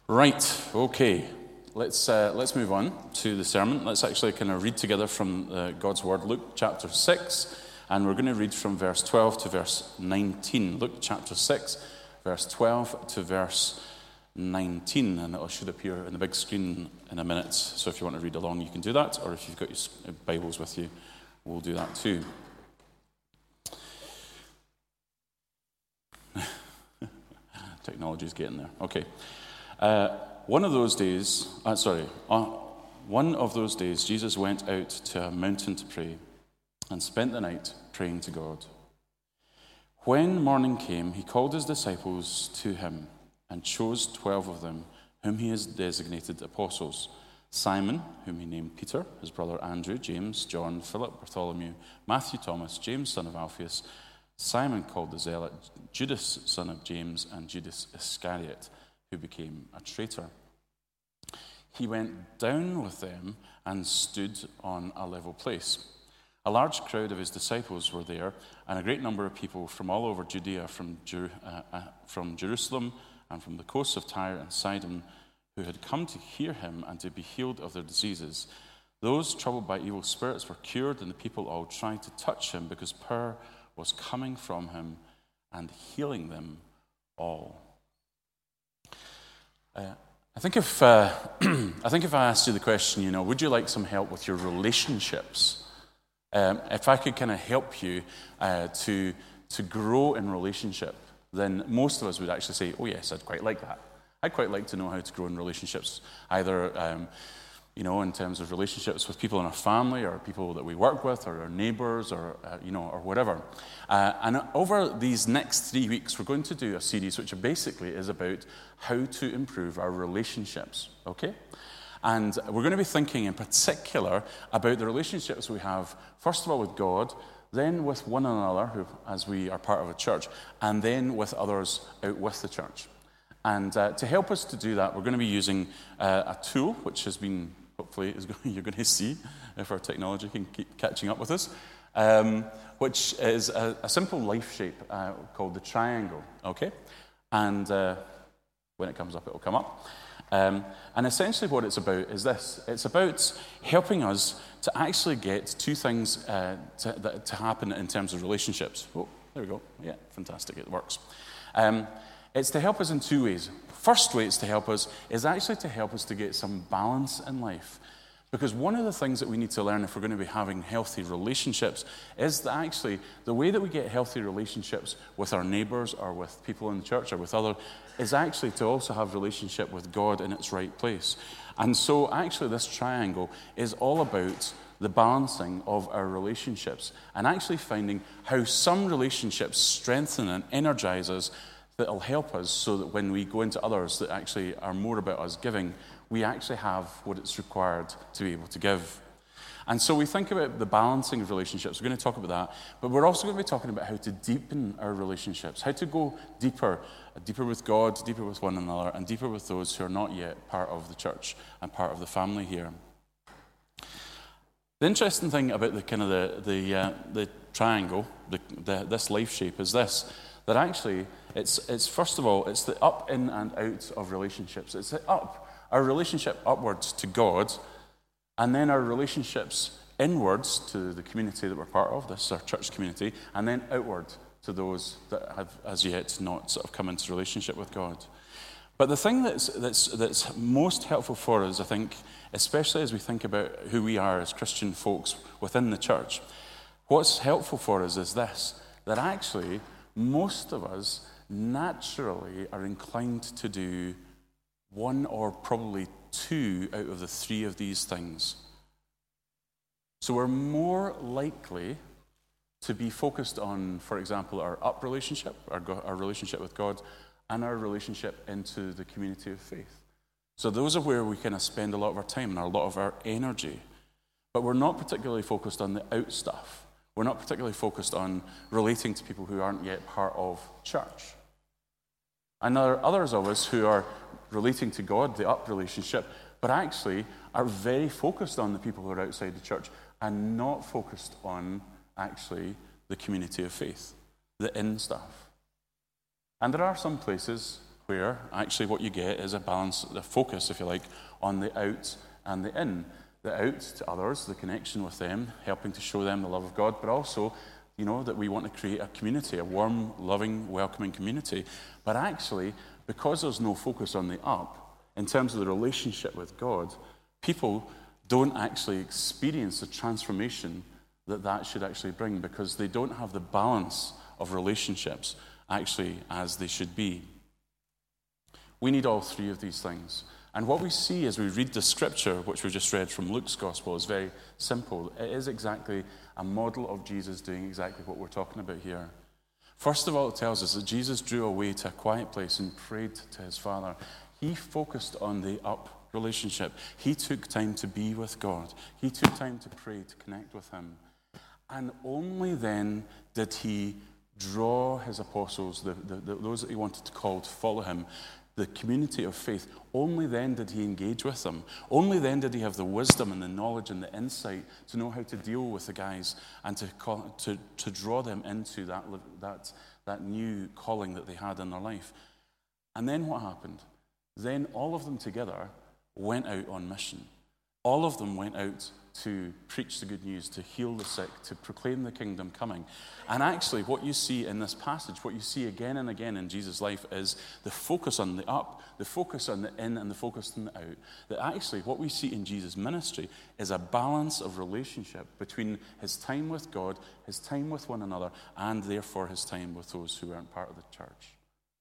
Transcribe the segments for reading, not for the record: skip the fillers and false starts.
Right, okay. Let's move on to the sermon. Let's actually kind of read together from God's Word, Luke chapter 6, and we're going to read from verse 12 to verse 19. Luke chapter 6, verse 12 to verse 19, and it should appear in the big screen in a minute. So if you want to read along, you can do that, or if you've got your Bibles with you, we'll do that too. Technology's getting there. Okay. One of those days, Jesus went out to a mountain to pray and spent the night praying to God. When morning came, he called his disciples to him and chose 12 of them, whom he has designated apostles: Simon, whom he named Peter, his brother Andrew, James, John, Philip, Bartholomew, Matthew, Thomas, James, son of Alphaeus, Simon called the Zealot, Judas, son of James, and Judas Iscariot, who became a traitor. He went down with them and stood on a level place. A large crowd of his disciples were there, and a great number of people from all over Judea, from Jerusalem and from the coasts of Tyre and Sidon, who had come to hear him and to be healed of their diseases. Those troubled by evil spirits were cured, and the people all tried to touch him, because power was coming from him and healing them all. I think if I asked you the question, would you like some help with your relationships? If I could kind of help you to grow in relationship, then most of us would actually say, oh yes, I'd quite like that. I'd quite like to know how to grow in relationships, either in terms of relationships with people in our family, or people that we work with, or our neighbors, or or whatever. And over these next 3 weeks, we're going to do a series which basically is about how to improve our relationships, okay? And we're going to be thinking in particular about the relationships we have, first of all, with God, then with one another, as we are part of a church, and then with others out with the church. And to help us to do that, we're going to be using a tool which has been, hopefully, you're going to see if our technology can keep catching up with us, which is a simple life shape called the triangle, okay? And when it comes up, it will come up. And essentially what it's about is this. It's about helping us to actually get two things to happen in terms of relationships. Oh, there we go. Yeah, fantastic. It works. It's to help us in two ways. First way it's to help us is actually to help us to get some balance in life. Because one of the things that we need to learn if we're going to be having healthy relationships is that actually the way that we get healthy relationships with our neighbors or with people in the church or with others is actually to also have relationship with God in its right place. And so actually this triangle is all about the balancing of our relationships and actually finding how some relationships strengthen and energize us that will help us so that when we go into others that actually are more about us giving, we actually have what it's required to be able to give. And so we think about the balancing of relationships. We're going to talk about that, but we're also going to be talking about how to deepen our relationships, how to go deeper with God, deeper with one another, and deeper with those who are not yet part of the church and part of the family here. The interesting thing about the kind of the triangle, this life shape, is this: that actually it's first of all it's the up, in, and out of relationships. It's the up. Our relationship upwards to God, and then our relationships inwards to the community that we're part of, this is our church community, and then outward to those that have as yet not sort of come into relationship with God. But the thing that's most helpful for us, I think, especially as we think about who we are as Christian folks within the church, what's helpful for us is this, that actually most of us naturally are inclined to do one or probably two out of the three of these things. So we're more likely to be focused on, for example, our up relationship, our relationship with God, and our relationship into the community of faith. So those are where we kind of spend a lot of our time and a lot of our energy. But we're not particularly focused on the out stuff. We're not particularly focused on relating to people who aren't yet part of church. And there are others of us who are relating to God, the up relationship, but actually are very focused on the people who are outside the church and not focused on actually the community of faith, the in stuff. And there are some places where actually what you get is a balance, a focus, if you like, on the out and the in. The out to others, the connection with them, helping to show them the love of God, but also, that we want to create a community, a warm, loving, welcoming community. But actually, because there's no focus on the up, in terms of the relationship with God, people don't actually experience the transformation that should actually bring, because they don't have the balance of relationships actually as they should be. We need all three of these things. And what we see as we read the scripture, which we just read from Luke's gospel, is very simple. It is exactly a model of Jesus doing exactly what we're talking about here. First of all, it tells us that Jesus drew away to a quiet place and prayed to his Father. He focused on the up relationship. He took time to be with God. He took time to pray, to connect with him. And only then did he draw his apostles, those that he wanted to call to follow him, the community of faith. Only then did he engage with them. Only then did he have the wisdom and the knowledge and the insight to know how to deal with the guys and to draw them into that new calling that they had in their life. And then what happened? Then all of them together went out on mission. All of them went out to preach the good news, to heal the sick, to proclaim the kingdom coming. And actually, what you see in this passage, what you see again and again in Jesus' life, is the focus on the up, the focus on the in, and the focus on the out. That actually, what we see in Jesus' ministry is a balance of relationship between his time with God, his time with one another, and therefore his time with those who aren't part of the church.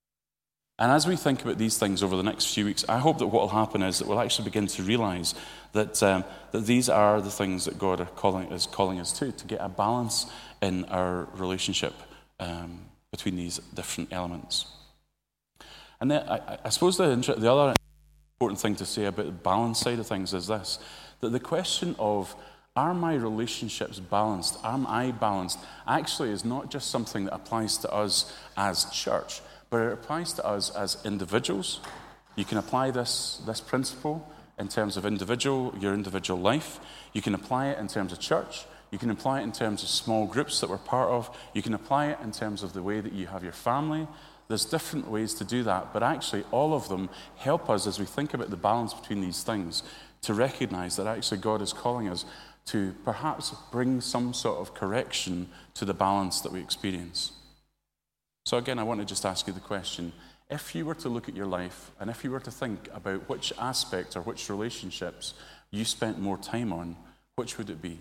And as we think about these things over the next few weeks, I hope that what will happen is that we'll actually begin to realize that these are the things that God is calling us to get a balance in our relationship between these different elements. And then I suppose the other important thing to say about the balance side of things is this, that the question of, are my relationships balanced? Am I balanced? Actually is not just something that applies to us as church, but it applies to us as individuals. You can apply this principle in terms of your individual life. You can apply it in terms of church. You can apply it in terms of small groups that we're part of. You can apply it in terms of the way that you have your family. There's different ways to do that, but actually all of them help us as we think about the balance between these things to recognize that actually God is calling us to perhaps bring some sort of correction to the balance that we experience. So again, I want to just ask you the question, if you were to look at your life and if you were to think about which aspect or which relationships you spent more time on, which would it be?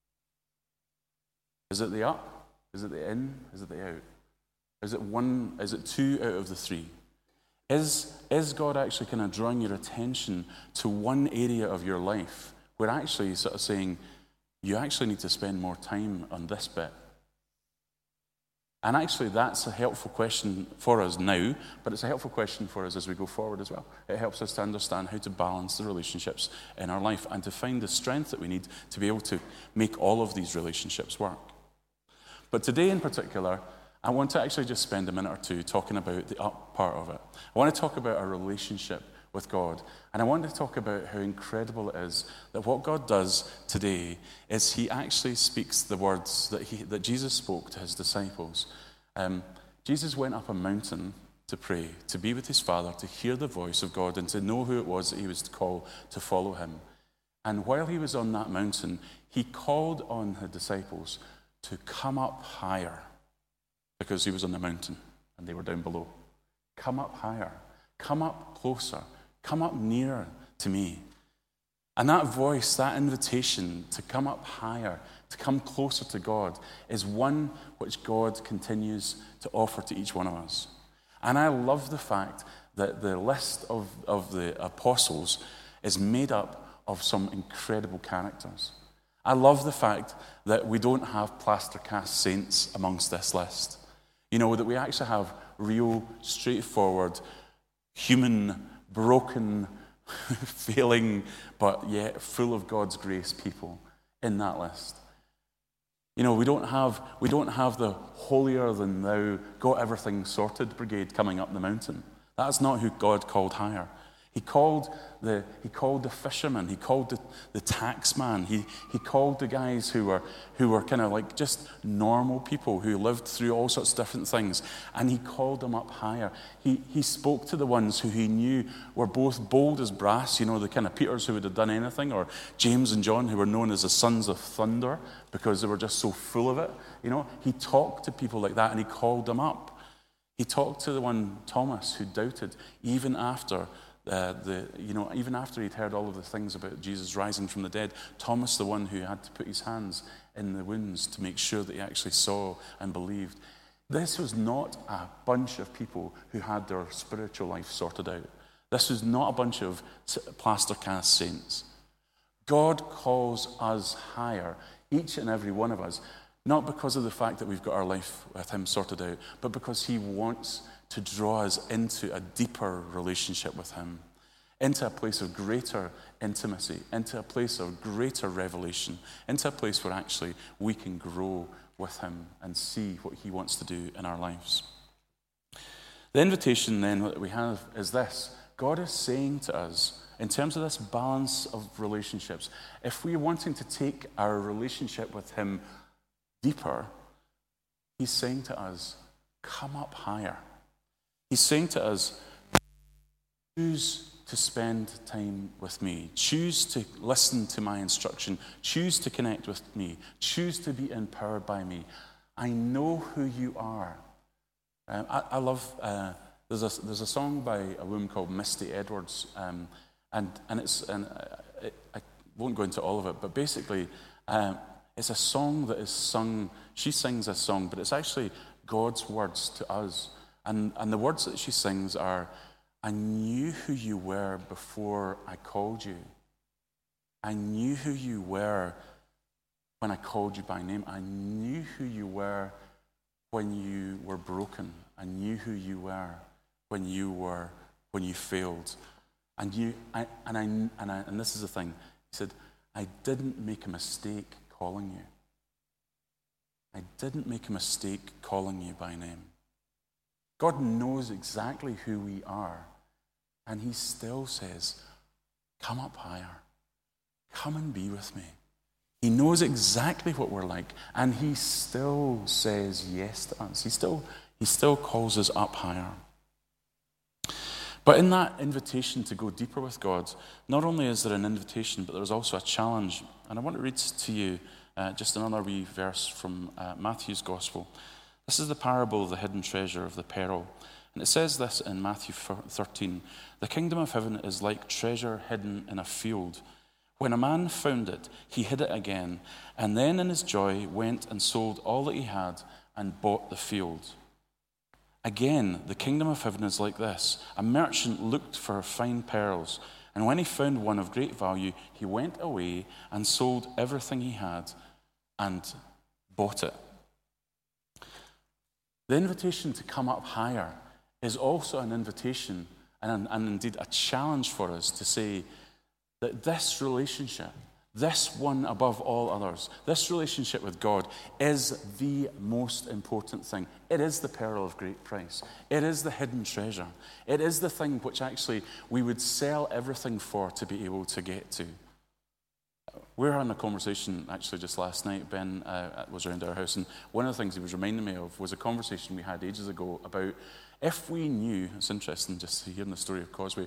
Is it the up? Is it the in? Is it the out? Is it two out of the three? Is God actually kind of drawing your attention to one area of your life where actually he's sort of saying, you actually need to spend more time on this bit? And actually, that's a helpful question for us now, but it's a helpful question for us as we go forward as well. It helps us to understand how to balance the relationships in our life and to find the strength that we need to be able to make all of these relationships work. But today in particular, I want to actually just spend a minute or two talking about the up part of it. I want to talk about our relationship with God. And I want to talk about how incredible it is that what God does today is he actually speaks the words that Jesus spoke to his disciples. Jesus went up a mountain to pray, to be with his Father, to hear the voice of God and to know who it was that he was called to follow him. And while he was on that mountain, he called on the disciples to come up higher because he was on the mountain and they were down below. Come up higher. Come up closer. Come up nearer to me. And that voice, that invitation to come up higher, to come closer to God, is one which God continues to offer to each one of us. And I love the fact that the list of the apostles is made up of some incredible characters. I love the fact that we don't have plaster cast saints amongst this list. That we actually have real, straightforward, human, broken, failing, but yet full of God's grace people in that list. We don't have the holier than thou, got everything sorted brigade coming up the mountain. That's not who God called higher. He called the fisherman. He called the tax man. He called the guys who were kind of like just normal people who lived through all sorts of different things. And he called them up higher. He spoke to the ones who he knew were both bold as brass, the kind of Peters who would have done anything, or James and John who were known as the sons of thunder because they were just so full of it. He talked to people like that and he called them up. He talked to the one, Thomas, who doubted even after even after he'd heard all of the things about Jesus rising from the dead. Thomas, the one who had to put his hands in the wounds to make sure that he actually saw and believed. This was not a bunch of people who had their spiritual life sorted out. This was not a bunch of plaster cast saints. God calls us higher, each and every one of us, not because of the fact that we've got our life with him sorted out, but because he wants to draw us into a deeper relationship with him, into a place of greater intimacy, into a place of greater revelation, into a place where actually we can grow with him and see what he wants to do in our lives. The invitation then that we have is this. God is saying to us, in terms of this balance of relationships, if we're wanting to take our relationship with him deeper, he's saying to us, come up higher. He's saying to us, choose to spend time with me. Choose to listen to my instruction. Choose to connect with me. Choose to be empowered by me. I know who you are. I love, there's a song by a woman called Misty Edwards, and I won't go into all of it, but basically it's a song that is sung. She sings this song, but it's actually God's words to us. And the words that she sings are, I knew who you were before I called you. I knew who you were when I called you by name. I knew who you were when you were broken. I knew who you were when you failed. And this is the thing. He said, I didn't make a mistake calling you. I didn't make a mistake calling you by name. God knows exactly who we are, and he still says, come up higher. Come and be with me. He knows exactly what we're like, and he still says yes to us. He still calls us up higher. But in that invitation to go deeper with God, not only is there an invitation, but there's also a challenge. And I want to read to you just another wee verse from Matthew's Gospel. This is the parable of the hidden treasure of the pearl. And it says this in Matthew 13. The kingdom of heaven is like treasure hidden in a field. When a man found it, he hid it again, and then in his joy went and sold all that he had and bought the field. Again, the kingdom of heaven is like this. A merchant looked for fine pearls, and when he found one of great value, he went away and sold everything he had and bought it. The invitation to come up higher is also an invitation and indeed a challenge for us to say that this relationship, this one above all others, this relationship with God is the most important thing. It is the pearl of great price. It is the hidden treasure. It is the thing which actually we would sell everything for to be able to get to. We were having a conversation actually just last night. Ben was around our house, and one of the things he was reminding me of was a conversation we had ages ago about if we knew, it's interesting just hearing the story of Causeway,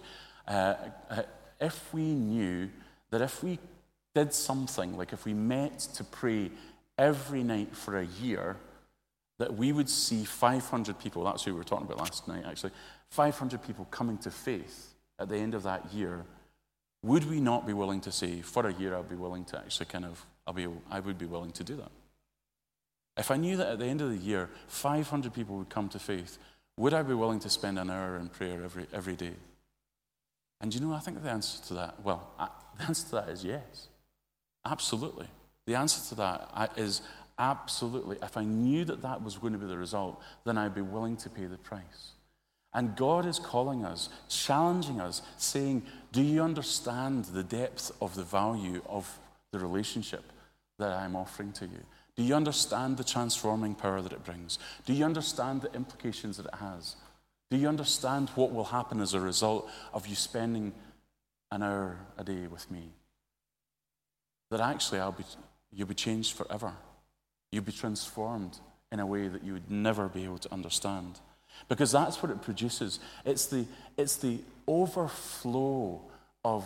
if we knew that if we did something, like if we met to pray every night for a year, that we would see 500 people, that's who we were talking about last night actually, 500 people coming to faith at the end of that year, would we not be willing to say, for a year I'd be willing to actually I would be willing to do that. If I knew that at the end of the year, 500 people would come to faith, would I be willing to spend an hour in prayer every day? And I think the answer to that, the answer to that is yes. Absolutely. The answer to that is absolutely. If I knew that that was going to be the result, then I'd be willing to pay the price. And God is calling us, challenging us, saying, do you understand the depth of the value of the relationship that I'm offering to you? Do you understand the transforming power that it brings? Do you understand the implications that it has? Do you understand what will happen as a result of you spending an hour a day with me? That actually you'll be changed forever. You'll be transformed in a way that you would never be able to understand. Because that's what it produces. It's the overflow of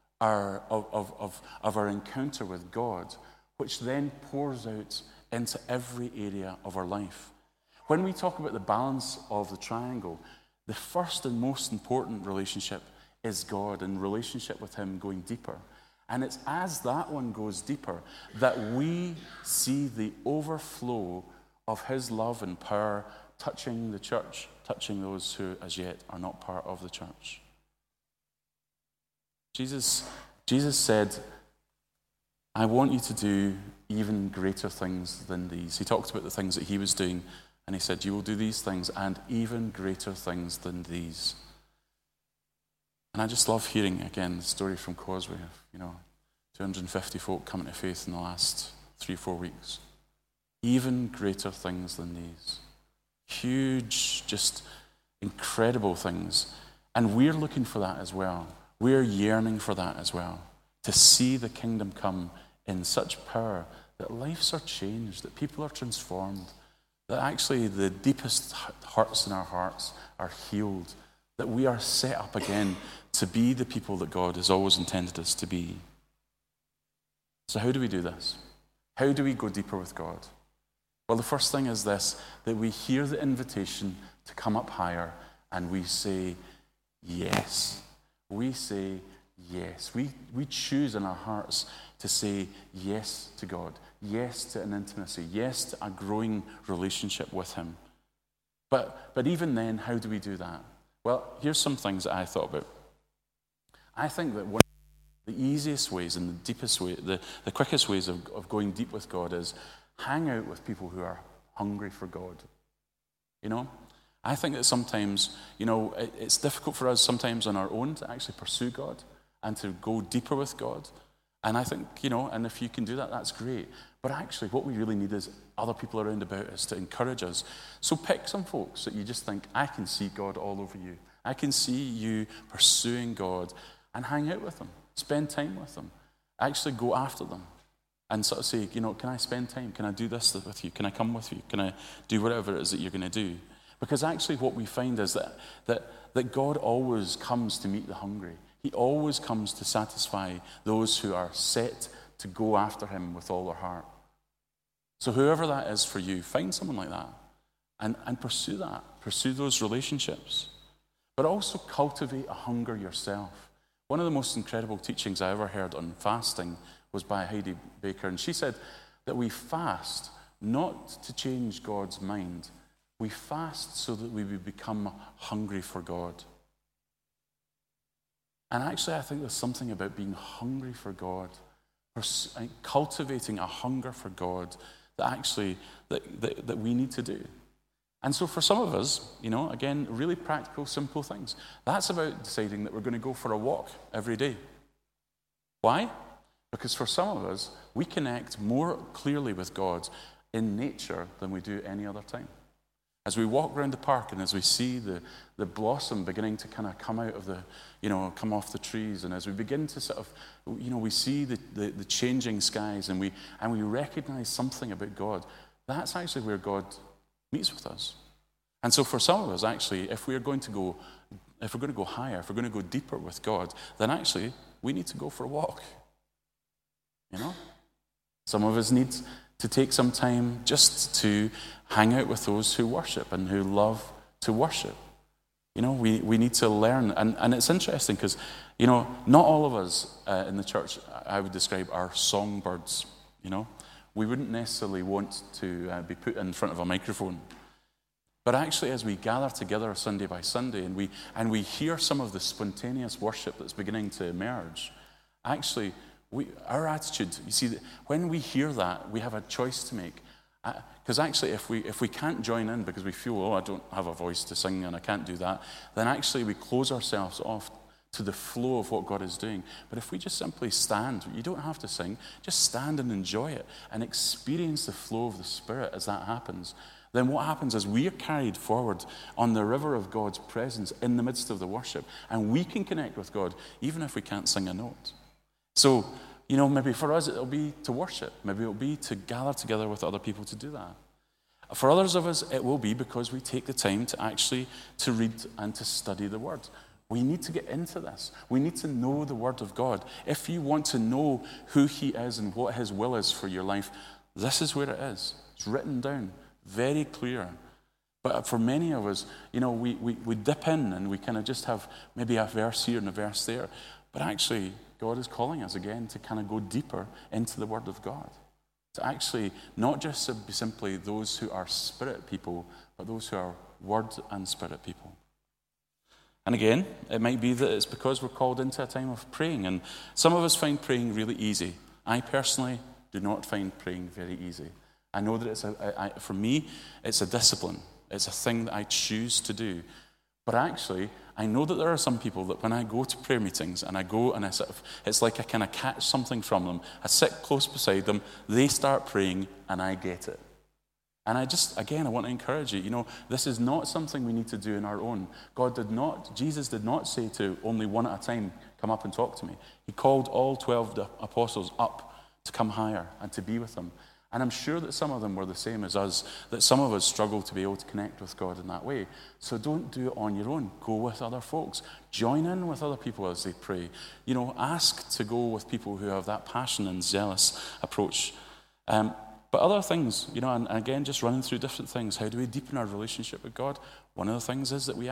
our encounter with God, which then pours out into every area of our life. When we talk about the balance of the triangle, the first and most important relationship is God, and relationship with him going deeper. And it's as that one goes deeper that we see the overflow of his love and power touching the church, touching those who as yet are not part of the church. Jesus said, I want you to do even greater things than these. He talked about the things that he was doing, and he said, you will do these things and even greater things than these. And I just love hearing, again, the story from Causeway of, 250 folk coming to faith in the last 3-4 weeks. Even greater things than these. Huge, just incredible things. And we're looking for that as well. We're yearning for that as well. To see the kingdom come in such power that lives are changed, that people are transformed, that actually the deepest hurts in our hearts are healed, that we are set up again to be the people that God has always intended us to be. So how do we do this? How do we go deeper with God? Well, the first thing is this, that we hear the invitation to come up higher and we say yes. We say yes. We choose in our hearts to say yes to God, yes to an intimacy, yes to a growing relationship with him. But even then, how do we do that? Well, here's some things that I thought about. I think that one of the easiest ways and the deepest way, the quickest ways of going deep with God is hang out with people who are hungry for God. I think that sometimes, it's difficult for us sometimes on our own to actually pursue God and to go deeper with God. And I think, and if you can do that, that's great. But actually, what we really need is other people around about us to encourage us. So pick some folks that you just think, I can see God all over you. I can see you pursuing God, and hang out with them. Spend time with them. Actually go after them. And sort of say, can I spend time? Can I do this with you? Can I come with you? Can I do whatever it is that you're going to do? Because actually what we find is that God always comes to meet the hungry. He always comes to satisfy those who are set to go after him with all their heart. So whoever that is for you, find someone like that and pursue that. Pursue those relationships. But also cultivate a hunger yourself. One of the most incredible teachings I ever heard on fasting was by Heidi Baker, and she said that we fast not to change God's mind. We fast so that we would become hungry for God. And actually, I think there's something about being hungry for God, cultivating a hunger for God that actually that we need to do. And so for some of us, again, really practical, simple things. That's about deciding that we're going to go for a walk every day. Why? Because for some of us, we connect more clearly with God in nature than we do any other time. As we walk around the park and as we see the blossom beginning to kind of come out of come off the trees, and as we begin to sort of, we see the changing skies and we recognize something about God, that's actually where God meets with us. And so for some of us, actually, if we're going to go higher, if we're going to go deeper with God, then actually we need to go for a walk. Some of us need to take some time just to hang out with those who worship and who love to worship. We need to learn. And it's interesting because, not all of us in the church, I would describe, are songbirds. We wouldn't necessarily want to be put in front of a microphone. But actually, as we gather together Sunday by Sunday and we hear some of the spontaneous worship that's beginning to emerge, actually, our attitude, you see, when we hear that, we have a choice to make. Because actually, if we can't join in because we feel, I don't have a voice to sing and I can't do that, then actually we close ourselves off to the flow of what God is doing. But if we just simply stand, you don't have to sing, just stand and enjoy it and experience the flow of the Spirit as that happens, then what happens is we are carried forward on the river of God's presence in the midst of the worship. And we can connect with God even if we can't sing a note. So, maybe for us it'll be to worship. Maybe it'll be to gather together with other people to do that. For others of us, it will be because we take the time to read and to study the Word. We need to get into this. We need to know the Word of God. If you want to know who He is and what His will is for your life, this is where it is. It's written down, very clear. But for many of us, we dip in and we kind of just have maybe a verse here and a verse there. But actually, God is calling us again to kind of go deeper into the Word of God. To actually not just be simply those who are spirit people, but those who are Word and Spirit people. And again, it might be that it's because we're called into a time of praying. And some of us find praying really easy. I personally do not find praying very easy. I know that for me, it's a discipline. It's a thing that I choose to do. But actually, I know that there are some people that when I go to prayer meetings and I go and it's like I kind of catch something from them. I sit close beside them, they start praying, and I get it. And I want to encourage you, this is not something we need to do on our own. Jesus did not say to only one at a time, come up and talk to me. He called all 12 apostles up to come higher and to be with him. And I'm sure that some of them were the same as us, that some of us struggle to be able to connect with God in that way. So don't do it on your own. Go with other folks. Join in with other people as they pray. Ask to go with people who have that passion and zealous approach. But other things, and again, just running through different things. How do we deepen our relationship with God? One of the things is that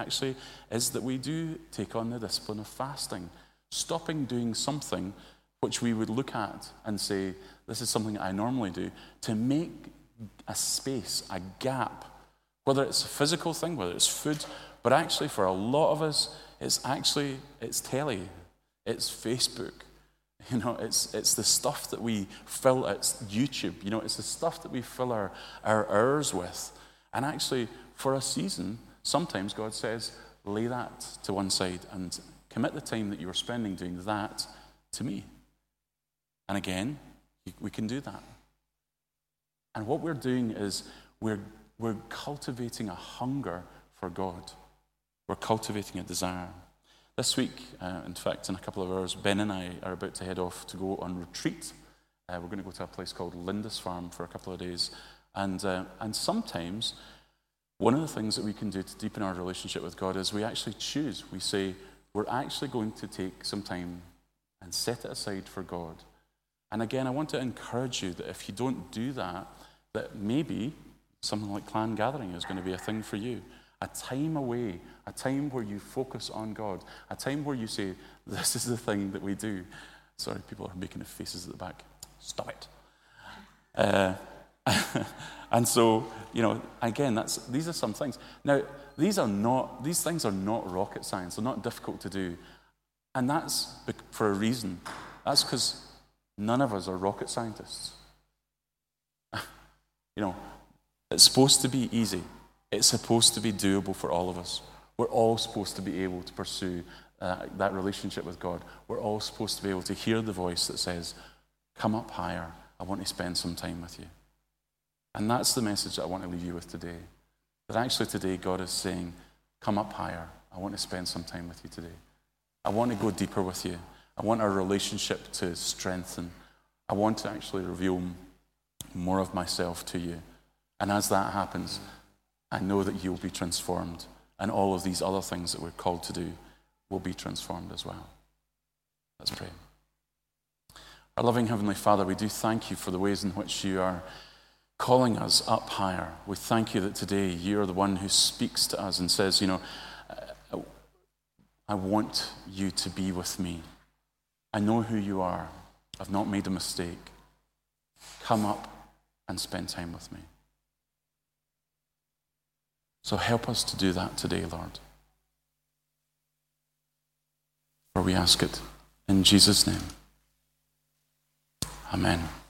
we do take on the discipline of fasting. Stopping doing something which we would look at and say, this is something I normally do, to make a space, a gap, whether it's a physical thing, whether it's food, but actually for a lot of us, it's telly, it's Facebook, it's the stuff that we fill, it's YouTube, it's the stuff that we fill our hours with. And actually, for a season, sometimes God says, lay that to one side and commit the time that you are spending doing that to me. And again, we can do that. And what we're doing is we're cultivating a hunger for God. We're cultivating a desire. This week, in fact, in a couple of hours, Ben and I are about to head off to go on retreat. We're going to go to a place called Lindisfarne for a couple of days. And sometimes, one of the things that we can do to deepen our relationship with God is we actually choose. We say, we're actually going to take some time and set it aside for God. And again, I want to encourage you that if you don't do that, that maybe something like clan gathering is going to be a thing for you. A time away, a time where you focus on God, a time where you say, this is the thing that we do. Sorry, people are making faces at the back. Stop it. And so, again, these are some things. Now, these things are not rocket science. They're not difficult to do. And that's for a reason. That's because none of us are rocket scientists. It's supposed to be easy. It's supposed to be doable for all of us. We're all supposed to be able to pursue that relationship with God. We're all supposed to be able to hear the voice that says, come up higher. I want to spend some time with you. And that's the message that I want to leave you with today. That actually today God is saying, come up higher. I want to spend some time with you today. I want to go deeper with you. I want our relationship to strengthen. I want to actually reveal more of myself to you. And as that happens, I know that you'll be transformed. And all of these other things that we're called to do will be transformed as well. Let's pray. Our loving Heavenly Father, we do thank you for the ways in which you are calling us up higher. We thank you that today you're the one who speaks to us and says, I want you to be with me. I know who you are. I've not made a mistake. Come up and spend time with me. So help us to do that today, Lord. For we ask it in Jesus' name. Amen.